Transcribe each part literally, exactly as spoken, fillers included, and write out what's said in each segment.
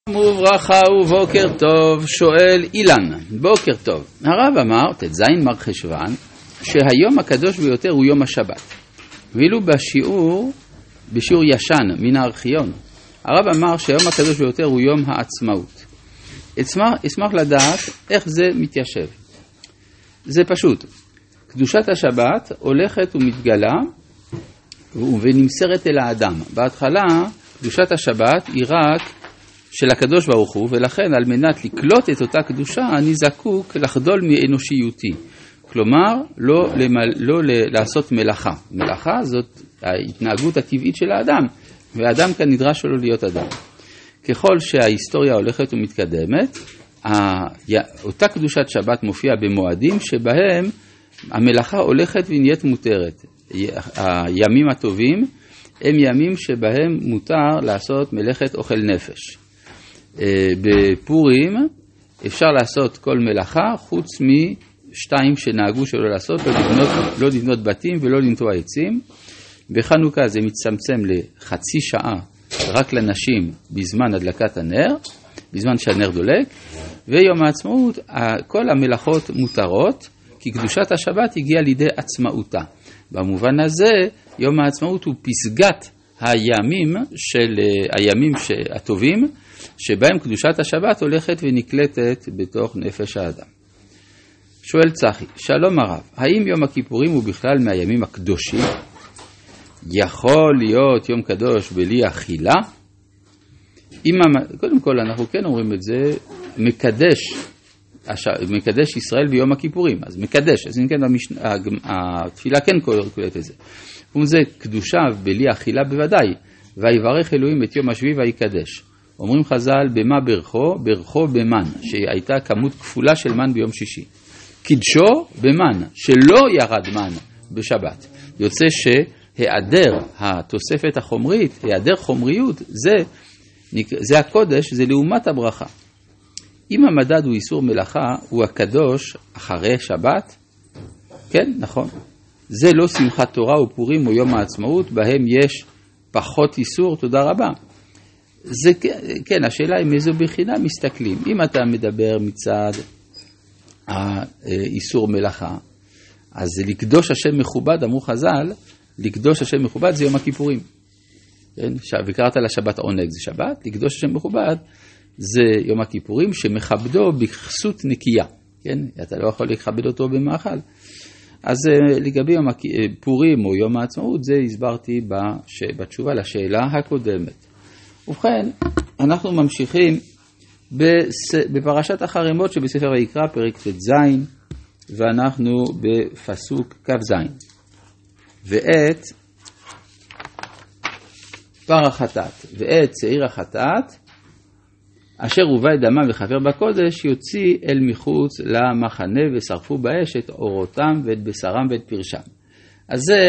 וברכה ובוקר טוב, שואל אילן. בוקר טוב. הרב אמר, תז מר חשוון, שהיום הקדוש ביותר הוא יום השבת. ואילו בשיעור, בשיעור ישן מן הארכיון, הרב אמר שהיום הקדוש ביותר הוא יום העצמאות. אשמח, אשמח לדעת איך זה מתיישב. זה פשוט. קדושת השבת הולכת ומתגלה ונמסרת אל האדם. בהתחלה, קדושת השבת היא רק של הקדוש ברוך הוא, ולכן על מנת לקלוט את אותה קדושה אני זקוק לחדול מאנושיותי. כלומר, לא, למל, לא לעשות מלאכה. מלאכה זאת ההתנהגות הטבעית של האדם, והאדם כאן נדרש שלא להיות אדם. ככל שההיסטוריה הולכת ומתקדמת, אותה קדושת שבת מופיעה במועדים שבהם המלאכה הולכת ונהיית מותרת. הימים הטובים הם ימים שבהם מותר לעשות מלאכת אוכל נפש. בפורים אפשר לעשות כל מלאכה חוץ משתיים שנהגו שלא לעשות, לא לבנות, לא לבנות בתים ולא לנטוע עצים. בחנוכה זה מצמצם לחצי שעה רק לנשים בזמן הדלקת הנר, בזמן שהנר דולק, ויום העצמאות כל המלאכות מותרות, כי קדושת השבת הגיעה לידי עצמאותה. במובן הזה יום העצמאות הוא פסגת הימים של הימים הטובים, שבהם קדושת השבת הולכת ונקלטת בתוך נפש האדם. שואל צחי, שלום הרב, האם יום הכיפורים הוא בכלל מהימים הקדושים? יכול להיות יום קדוש בלי אכילה? קודם כל אנחנו כן אומרים את זה, מקדש, מקדש ישראל ביום הכיפורים, אז מקדש, אז אם כן המשנה, התפילה כן קוראת את זה. וזה קדושה בלי אכילה בוודאי, ויברך אלוהים את יום השביעי ויקדש. אומרים חז"ל, במה ברכו? ברכו במן, שהייתה כמות כפולה של מן ביום שישי. קידשו במן, שלא ירד מן בשבת. יוצא שהיעדר התוספת החומרית, היעדר חומריות, זה, זה הקודש, זה לעומת הברכה. אם המדד הוא איסור מלאכה, הוא הקדוש אחרי שבת, כן, נכון. זה לא שמחת תורה ופורים או יום העצמאות, בהם יש פחות איסור, תודה רבה. זה כן, השאלה היא מאיזו בחינה מסתכלים. אם אתה מדבר מצד האיסור מלאכה, אז לקדוש השם מכובד, אמרו חז"ל, לקדוש השם מכובד זה יום הכיפורים. כן? וקראת לשבת עונג זה שבת, לקדוש השם מכובד זה יום הכיפורים שמכבדו בכסות נקייה. כן? אתה לא יכול לכבד אותו במאכל. אז לגבי יום הפורים או יום העצמאות, זה הסברתי בתשובה לשאלה הקודמת. ובכן, אנחנו ממשיכים בפרשת החרמות שבספר ויקרא, פרק ט"ז, ואנחנו בפסוק כ"ז. ואת פר החטאת, ואת שעיר החטאת, אשר הובא את דמם וחבר בקודש, יוציא אל מחוץ למחנה ושרפו באש את אורותם ואת בשרם ואת פרשם. אז זה,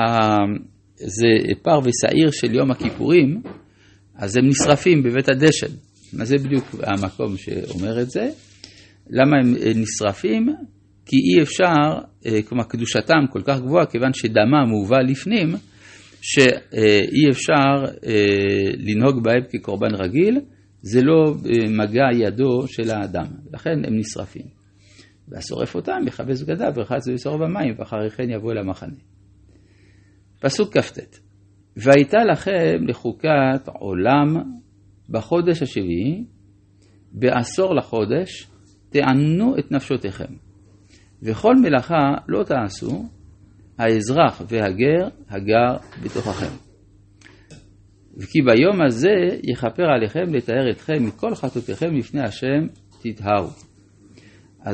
זה פר ושעיר של יום הכיפורים, אז הם נשרפים בבית הדשן. אז זה בדיוק המקום שאומר את זה. למה הם נשרפים? כי אי אפשר, כלומר קדושתם כל כך גבוהה, כיוון שדמם מובא לפנים, שאי אפשר לנהוג בהם כקורבן רגיל, זה לא מגע ידו של האדם. לכן הם נשרפים. והשורף אותם, יחבש בגדיו, ורחץ ויסור במים, ואחרי כן יבוא אל המחנה. פסוק כ"ט. והייתה לכם לחוקת עולם בחודש השביעי, בעשור לחודש, תענו את נפשותיכם. וכל מלאכה לא תעשו, האזרח והגר הגר בתוככם. וכי ביום הזה יכפר עליכם לתאר אתכם מכל חטאותיכם לפני השם תטהרו. אז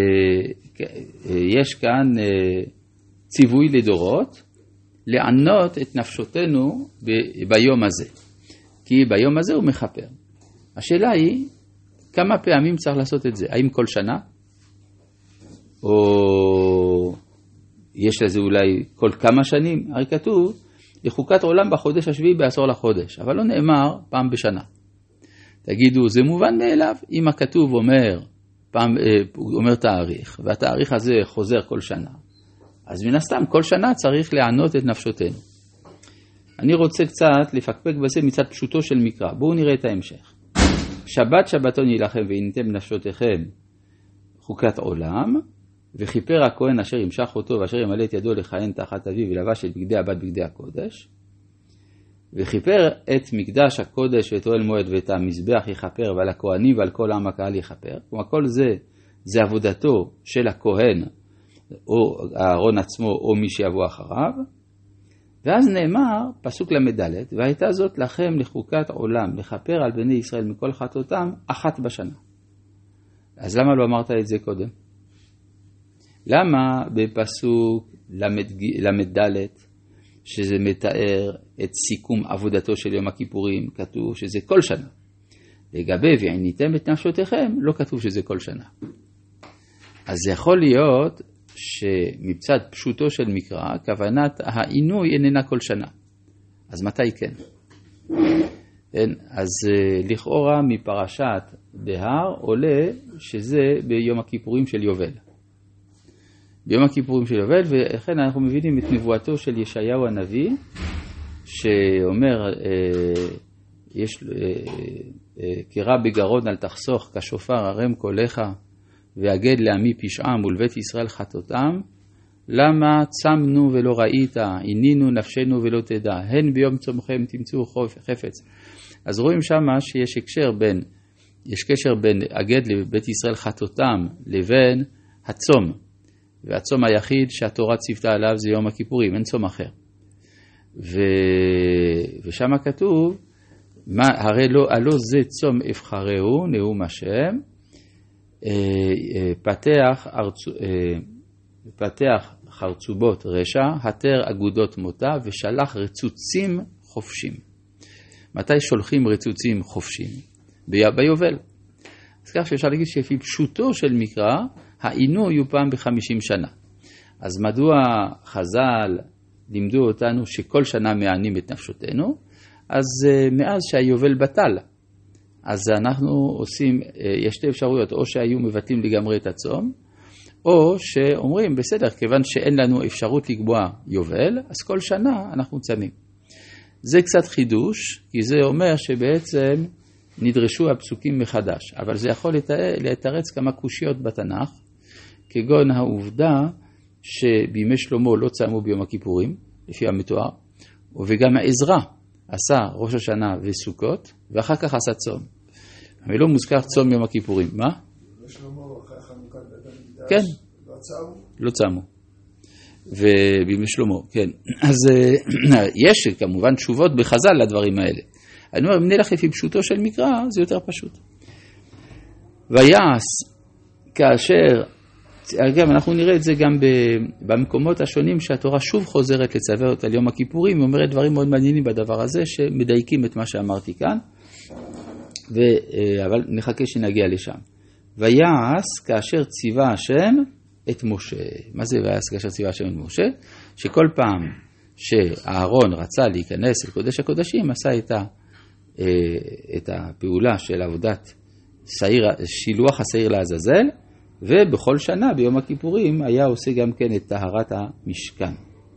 יש כאן ציווי לדורות, לענות את נפשותנו ב- ביום הזה. כי ביום הזה הוא מחפר. השאלה היא, כמה פעמים צריך לעשות את זה? האם כל שנה? או יש לזה אולי כל כמה שנים? הרי כתוב, לחוקת עולם בחודש השביעי בעשור לחודש. אבל לא נאמר פעם בשנה. תגידו, זה מובן מאליו. אם הכתוב אומר, פעם, אומר תאריך, והתאריך הזה חוזר כל שנה. אז מן הסתם, כל שנה צריך לענות את נפשותנו. אני רוצה קצת לפקפק בזה מצד פשוטו של מקרא. בואו נראה את ההמשך. שבת שבתון יילחם והניתם נפשותיכם חוקת עולם, וכיפר הכהן אשר ימשך אותו ואשר ימלא את ידו לכהן תחת אביו ולבש את בגדי הבת בגדי הקודש, וכיפר את מקדש הקודש ואת אוהל מועד ואת המזבח יכפר, ועל הכהנים ועל כל עם הקהל יכפר. כלומר כל זה זה עבודתו של הכהן או הארון עצמו או מי שיבוא אחריו. ואז נאמר פסוק למדלת, והייתה זאת לכם לחוקת עולם לכפר על בני ישראל מכל חטאותם אחת בשנה. אז למה לא אמרת את זה קודם? למה בפסוק למדלת, שזה מתאר את סיכום עבודתו של יום הכיפורים, כתוב שזה כל שנה? לגבי ועיניתם את נפשותיכם לא כתוב שזה כל שנה. אז זה יכול להיות שמצד פשוטו של מקרא, כוונת העינוי איננה כל שנה. אז מתי כן? אז לכאורה מפרשת בהר עולה שזה ביום הכיפורים של יובל. ביום הכיפורים של יובל, ולכן אנחנו מבינים את נבואתו של ישעיהו הנביא, שאומר, יש קרא בגרון אל תחסוך, כשופר הרם קולך, והגד לעמי פשעם ולבית ישראל חטאותם, למה צמנו ולא ראית, עינינו נפשנו ולא תדע, הן ביום צומכם תמצאו חפץ. אז רואים שמה שיש הקשר בין, יש קשר בין הגד לבית ישראל חטאותם לבין הצום, והצום היחיד שהתורה ציוותה עליו זה יום הכיפורים, אין צום אחר. ו... ושם כתוב, מה, הרי לא, הלא זה צום אבחרהו, נאום השם, פתח, ארצו, פתח חרצובות רשע, התר אגודות מותה, ושלח רצוצים חופשים. מתי שולחים רצוצים חופשים? ביובל. אז כך שאפשר להגיד שלפי פשוטו של מקרא, העינוי הוא פעם בחמישים שנה. אז מדוע חז"ל לימדו אותנו שכל שנה מענים את נפשותנו? אז מאז שהיובל בטל, אז אנחנו עושים, יש שתי אפשרויות, או שהיו מבטלים לגמרי את הצום, או שאומרים, בסדר, כיוון שאין לנו אפשרות לקבוע יובל, אז כל שנה אנחנו צמים. זה קצת חידוש, כי זה אומר שבעצם נדרשו הפסוקים מחדש, אבל זה יכול לתרץ כמה קושיות בתנ"ך, כגון העובדה שבימי שלמה לא צמו ביום הכיפורים, לפי המתואר, וגם העזרא עשה ראש השנה וסוכות, ואחר כך עשה צום. אבל לא מוזכר צום יום הכיפורים. מה? בשלמה אחרי חנוכת בית המקדש. כן. לא צמו? לא צמו. ובימי שלמה, כן. אז יש כמובן תשובות בחז"ל לדברים האלה. אני אומר, אם נלך לפי פשוטו של מקרא, זה יותר פשוט. ויעש כאשר, אגב, אנחנו נראה את זה גם במקומות השונים שהתורה שוב חוזרת לצוות על יום הכיפורים, היא אומרת דברים מאוד מעניינים בדבר הזה, שמדייקים את מה שאמרתי כאן, ו, אבל נחכה שנגיע לשם. ויעש כאשר ציווה השם את משה. מה זה ויעש כאשר ציווה השם את משה? שכל פעם שהארון רצה להיכנס אל קודש הקודשים, עשה את, ה, את הפעולה של עבודת שעיר, שילוח השעיר לעזאזל, ובכל שנה ביום הכיפורים היה עושה גם כן את טהרת המשכן.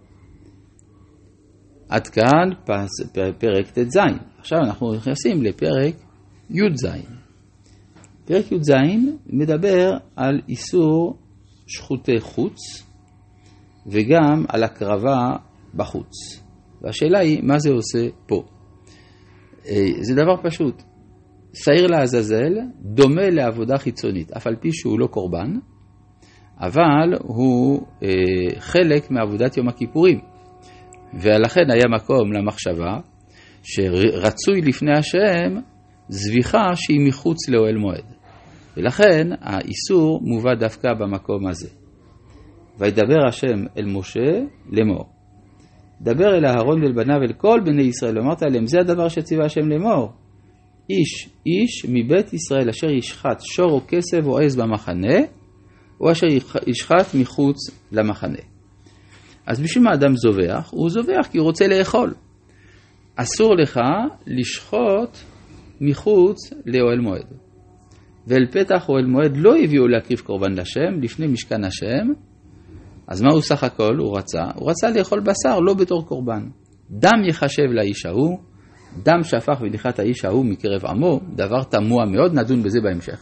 עד כאן פרק ט"ז. עכשיו אנחנו נכנסים לפרק י"ז. פרק י"ז מדבר על איסור שחוטי חוץ וגם על הקרבה בחוץ. והשאלה היא מה זה עושה פה. זה דבר פשוט. שעיר לעזאזל דומה לעבודה חיצונית, אף על פי שהוא לא קורבן, אבל הוא אה, חלק מעבודת יום הכיפורים. ולכן היה מקום למחשבה שרצוי לפני השם זביחה שהיא מחוץ לאוהל מועד. ולכן האיסור מובא דווקא במקום הזה. וידבר השם אל משה לאמור. דבר אל אהרון ואל בניו ואל כל בני ישראל, ואמרת עליהם, זה הדבר שציווה השם לאמור. איש איש מבית ישראל אשר ישחט שור או כסף או עז במחנה, או אשר ישחט מחוץ למחנה. אז בשביל מה אדם זובח? הוא זובח כי הוא רוצה לאכול. אסור לך לשחוט מחוץ לאוהל מועד. ואל פתח אוהל מועד לא הביאו להקריב קורבן לשם, לפני משכן השם. אז מה הוא סך הכל? הוא רצה, הוא רצה לאכול בשר, לא בתור קורבן. דם יחשב לאיש ההוא, דם שפך בדיחת האיש ההוא מקרב עמו, דבר תמוה מאוד, נדון בזה בהמשך.